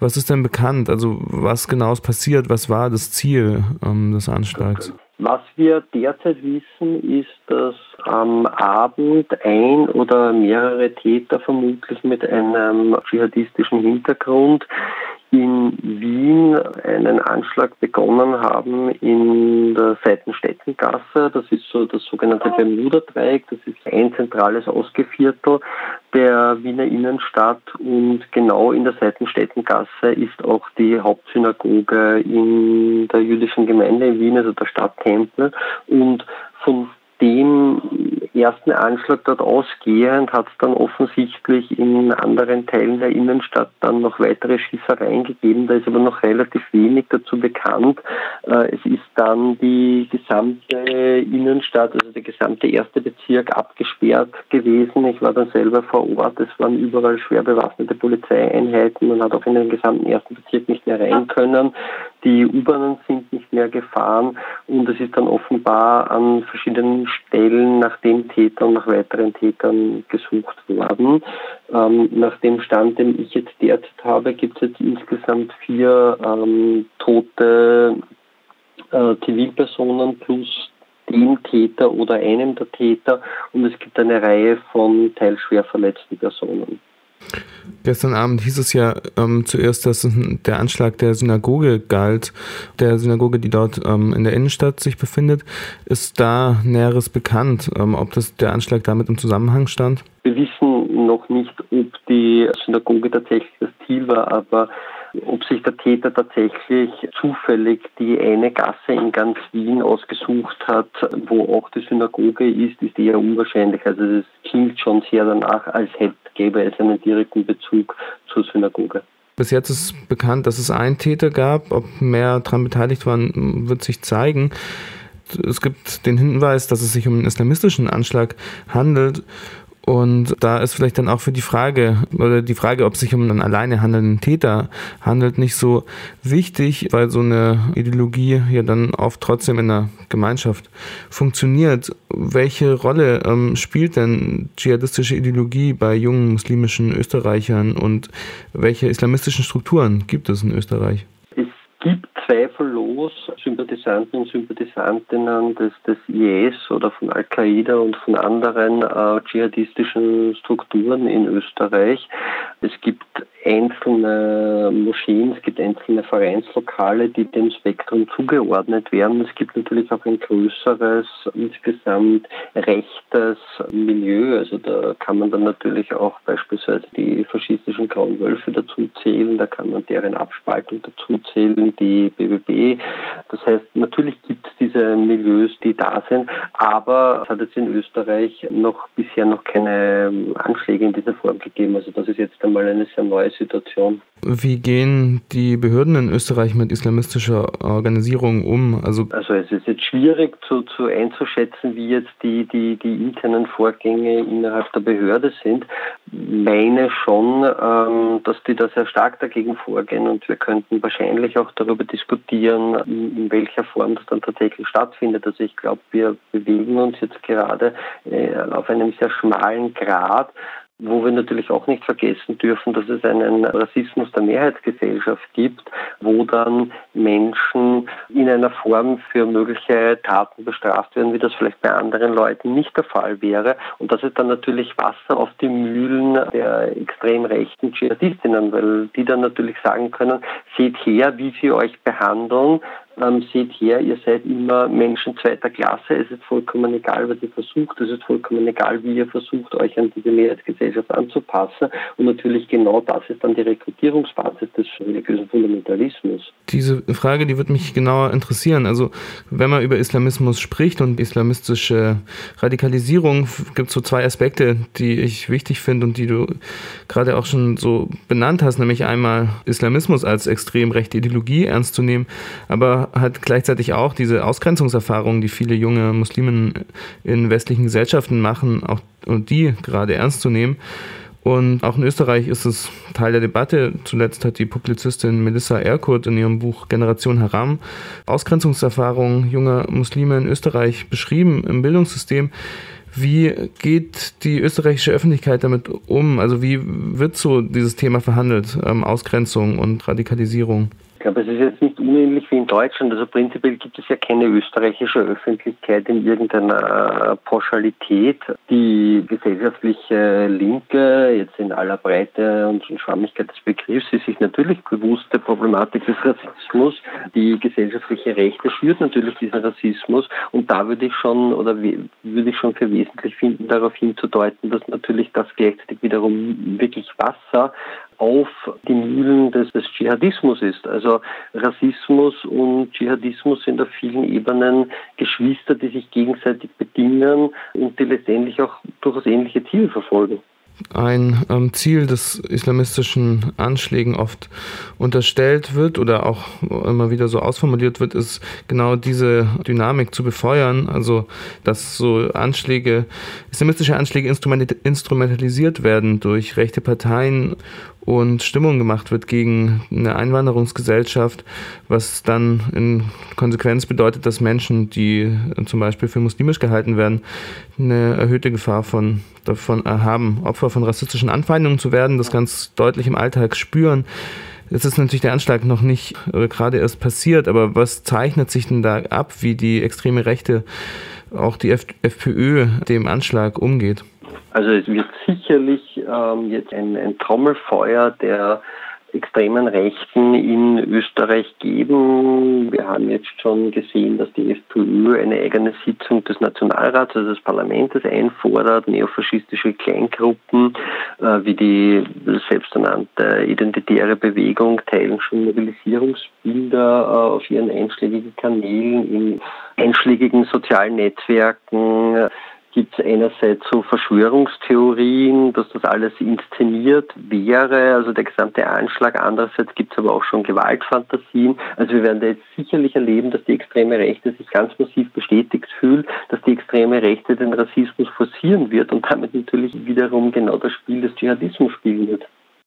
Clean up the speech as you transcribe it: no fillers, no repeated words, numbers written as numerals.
Was ist denn bekannt? Also was genau ist passiert? Was war das Ziel des Anschlags? Was wir derzeit wissen, ist, dass am Abend ein oder mehrere Täter vermutlich mit einem dschihadistischen Hintergrund in Wien einen Anschlag begonnen haben in der Seitenstättengasse. Das ist so das sogenannte Bermuda-Dreieck. Das ist ein zentrales Ausgehviertel der Wiener Innenstadt und genau in der Seitenstättengasse ist auch die Hauptsynagoge in der jüdischen Gemeinde in Wien, also der Stadttempel. Und von dem ersten Anschlag dort ausgehend hat es dann offensichtlich in anderen Teilen der Innenstadt dann noch weitere Schießereien gegeben. Da ist aber noch relativ wenig dazu bekannt. Es ist dann die gesamte Innenstadt, also der gesamte erste Bezirk abgesperrt gewesen. Ich war dann selber vor Ort. Es waren überall schwer bewaffnete Polizeieinheiten. Man hat auch in den gesamten ersten Bezirk nicht mehr rein können. Die U-Bahnen sind nicht mehr gefahren und es ist dann offenbar an verschiedenen Stellen nach dem Täter und nach weiteren Tätern gesucht worden. Nach dem Stand, den ich jetzt derzeit habe, gibt es jetzt insgesamt 4 tote Zivilpersonen plus dem Täter oder einem der Täter und es gibt eine Reihe von teils schwer verletzten Personen. Gestern Abend hieß es ja zuerst, dass der Anschlag der Synagoge galt, der Synagoge, die dort in der Innenstadt sich befindet. Ist da Näheres bekannt, ob der Anschlag damit im Zusammenhang stand? Wir wissen noch nicht, ob die Synagoge tatsächlich das Ziel war, aber ob sich der Täter tatsächlich zufällig die eine Gasse in ganz Wien ausgesucht hat, wo auch die Synagoge ist eher unwahrscheinlich. Also es klingt schon sehr danach, als gäbe es einen direkten Bezug zur Synagoge. Bis jetzt ist bekannt, dass es einen Täter gab. Ob mehr daran beteiligt waren, wird sich zeigen. Es gibt den Hinweis, dass es sich um einen islamistischen Anschlag handelt. Und da ist vielleicht dann auch für die Frage, ob es sich um einen alleine handelnden Täter handelt, nicht so wichtig, weil so eine Ideologie ja dann oft trotzdem in der Gemeinschaft funktioniert. Welche Rolle spielt denn dschihadistische Ideologie bei jungen muslimischen Österreichern und welche islamistischen Strukturen gibt es in Österreich? Es gibt zweifellos Sympathisanten und Sympathisantinnen des IS oder von Al-Qaida und von anderen dschihadistischen Strukturen in Österreich. Es gibt einzelne Moscheen, es gibt einzelne Vereinslokale, die dem Spektrum zugeordnet werden. Es gibt natürlich auch ein größeres, insgesamt rechtes Milieu. Also da kann man dann natürlich auch beispielsweise die faschistischen Grauen Wölfe dazu zählen, da kann man deren Abspaltung dazu zählen, die BBB. Das heißt, natürlich gibt es diese Milieus, die da sind, aber es hat jetzt in Österreich bisher noch keine Anschläge in dieser Form gegeben. Also das ist jetzt einmal eine sehr neue Situation. Wie gehen die Behörden in Österreich mit islamistischer Organisierung um? Also es ist jetzt schwierig zu einzuschätzen, wie jetzt die internen Vorgänge innerhalb der Behörde sind. Meine schon, dass die da sehr stark dagegen vorgehen und wir könnten wahrscheinlich auch darüber diskutieren, in welcher Form das dann tatsächlich stattfindet. Also ich glaube, wir bewegen uns jetzt gerade auf einem sehr schmalen Grat, wo wir natürlich auch nicht vergessen dürfen, dass es einen Rassismus der Mehrheitsgesellschaft gibt, wo dann Menschen in einer Form für mögliche Taten bestraft werden, wie das vielleicht bei anderen Leuten nicht der Fall wäre. Und das ist dann natürlich Wasser auf die Mühlen der extrem rechten Dschihadistinnen, weil die dann natürlich sagen können, seht her, wie sie euch behandeln, seht her, ihr seid immer Menschen zweiter Klasse, es ist vollkommen egal, was ihr versucht, es ist vollkommen egal, wie ihr versucht, euch an diese Mehrheitsgesellschaft anzupassen und natürlich genau das ist dann die Rekrutierungsbasis des religiösen Fundamentalismus. Diese Frage, die wird mich genauer interessieren. Also wenn man über Islamismus spricht und islamistische Radikalisierung, gibt es so 2 Aspekte, die ich wichtig finde und die du gerade auch schon so benannt hast, nämlich einmal Islamismus als extrem rechte Ideologie ernst zu nehmen, aber hat gleichzeitig auch diese Ausgrenzungserfahrungen, die viele junge Muslimen in westlichen Gesellschaften machen, auch und die gerade ernst zu nehmen. Und auch in Österreich ist es Teil der Debatte. Zuletzt hat die Publizistin Melissa Erkurt in ihrem Buch Generation Haram Ausgrenzungserfahrungen junger Muslime in Österreich beschrieben im Bildungssystem. Wie geht die österreichische Öffentlichkeit damit um? Also wie wird so dieses Thema verhandelt, Ausgrenzung und Radikalisierung? Ich glaube, es ist jetzt nicht unähnlich wie in Deutschland. Also prinzipiell gibt es ja keine österreichische Öffentlichkeit in irgendeiner Pauschalität. Die gesellschaftliche Linke, jetzt in aller Breite und Schwammigkeit des Begriffs, ist sich natürlich bewusst der Problematik des Rassismus. Die gesellschaftliche Rechte schürt natürlich diesen Rassismus. Und da würde ich schon für wesentlich finden, darauf hinzudeuten, dass natürlich das gleichzeitig wiederum wirklich Wasser auf die Mühlen des Dschihadismus ist. Also Rassismus und Dschihadismus sind auf vielen Ebenen Geschwister, die sich gegenseitig bedingen und die letztendlich auch durchaus ähnliche Ziele verfolgen. Ein Ziel des islamistischen Anschlägen oft unterstellt wird oder auch immer wieder so ausformuliert wird, ist genau diese Dynamik zu befeuern, also dass so islamistische Anschläge instrumentalisiert werden durch rechte Parteien und Stimmung gemacht wird gegen eine Einwanderungsgesellschaft, was dann in Konsequenz bedeutet, dass Menschen, die zum Beispiel für muslimisch gehalten werden, eine erhöhte Gefahr davon haben, Opfer von rassistischen Anfeindungen zu werden, das ganz deutlich im Alltag spüren. Jetzt ist natürlich der Anschlag noch nicht gerade erst passiert, aber was zeichnet sich denn da ab, wie die extreme Rechte, auch die FPÖ, dem Anschlag umgeht? Also es wird sicherlich jetzt ein Trommelfeuer der extremen Rechten in Österreich geben. Wir haben jetzt schon gesehen, dass die FPÖ eine eigene Sitzung des Nationalrats, also des Parlaments, einfordert. Neofaschistische Kleingruppen wie die selbsternannte Identitäre Bewegung teilen schon Mobilisierungsbilder auf ihren einschlägigen Kanälen, in einschlägigen sozialen Netzwerken. Gibt es einerseits so Verschwörungstheorien, dass das alles inszeniert wäre, also der gesamte Anschlag. Andererseits gibt es aber auch schon Gewaltfantasien. Also wir werden da jetzt sicherlich erleben, dass die extreme Rechte sich ganz massiv bestätigt fühlt, dass die extreme Rechte den Rassismus forcieren wird und damit natürlich wiederum genau das Spiel des Dschihadismus spielen wird.